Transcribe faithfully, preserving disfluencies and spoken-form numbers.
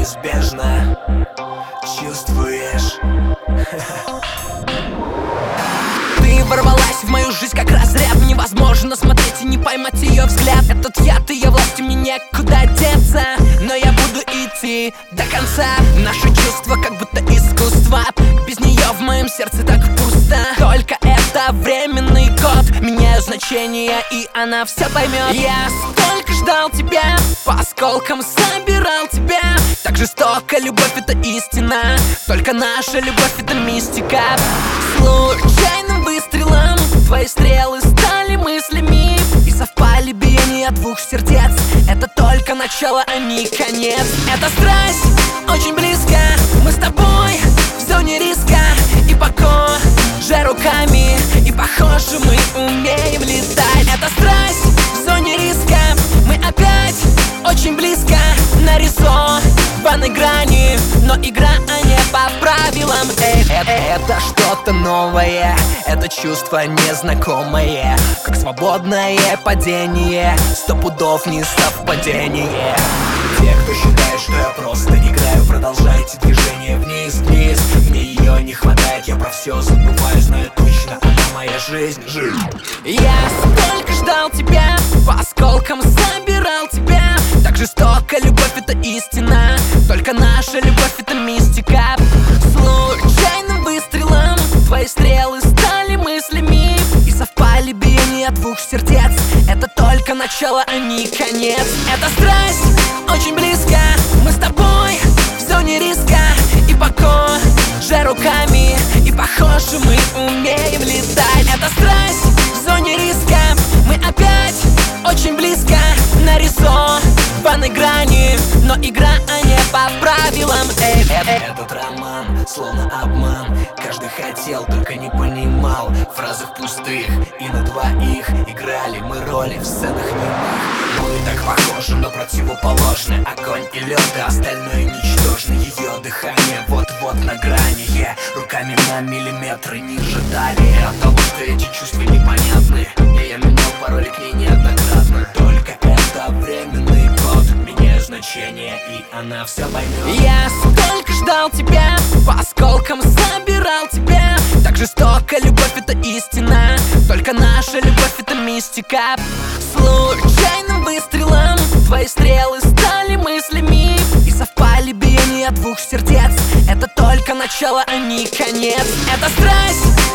неизбежно. Чувствуешь? Ты ворвалась в мою жизнь как разряд. Невозможно смотреть и не поймать ее взгляд. Этот яд, ее власти, мне некуда деться. Но я буду идти до конца. Наши чувства как будто искусство. Без нее в моем сердце так пусто. Только это временный код. Меняю значение, и она все поймет. Я столько ждал тебя, по осколкам собирал тебя. Так жестоко, любовь это истина. Только наша любовь это мистика. Случайным выстрелом твои стрелы стали мыслями, и совпали биения двух сердец. Это только начало, а не конец. Эта страсть очень близко. Мы с тобой в зоне риска. И похоже руками, и похоже мы умеем летать. Эта страсть в зоне риска. Мы опять очень близко. Нарисованы грани, но игра, а не по правилам. Эй, это, это что-то новое, это чувство незнакомое, как свободное падение, сто пудов не совпадение. Те, кто считает, что я просто играю, продолжайте движение вниз-вниз. Мне ее не хватает, я про все забываю, знаю точно, она моя жизнь, жизнь. Я столько ждал тебя, по осколкам собирал тебя. Так жестоко, любовь это истина. Только наша любовь это мистика. Случайным выстрелом твои стрелы стали мыслями, и совпали биения двух сердец. Это только начало, а не конец. Эта страсть очень близко. Мы с тобой в зоне риска. И похоже руками, и похоже мы умеем летать. Эта страсть в зоне риска. Мы опять очень близко. Нарисованы грани, но игра, а не по правилам. Эй, эй. Этот роман словно обман. Каждый хотел, только не понимал. В фразах пустых и на двоих играли мы роли в сценах немых. Мы так похожи, но противоположны. Огонь и лед, а остальное ничтожно. Ее дыхание вот-вот на грани. Я руками на миллиметры ниже талии. От того, что эти чувства непонятны, и я менял пароли к ней неоднократно. Только это временный код. Меняю значение, и она все поймет. Я столько ждал тебя, по осколкам собирал тебя. Так жестоко, любовь это истина. Только наша любовь это мистика. Случайным выстрелом твои стрелы стали мыслями, и совпали биения двух сердец. Это только начало, а не конец. Эта страсть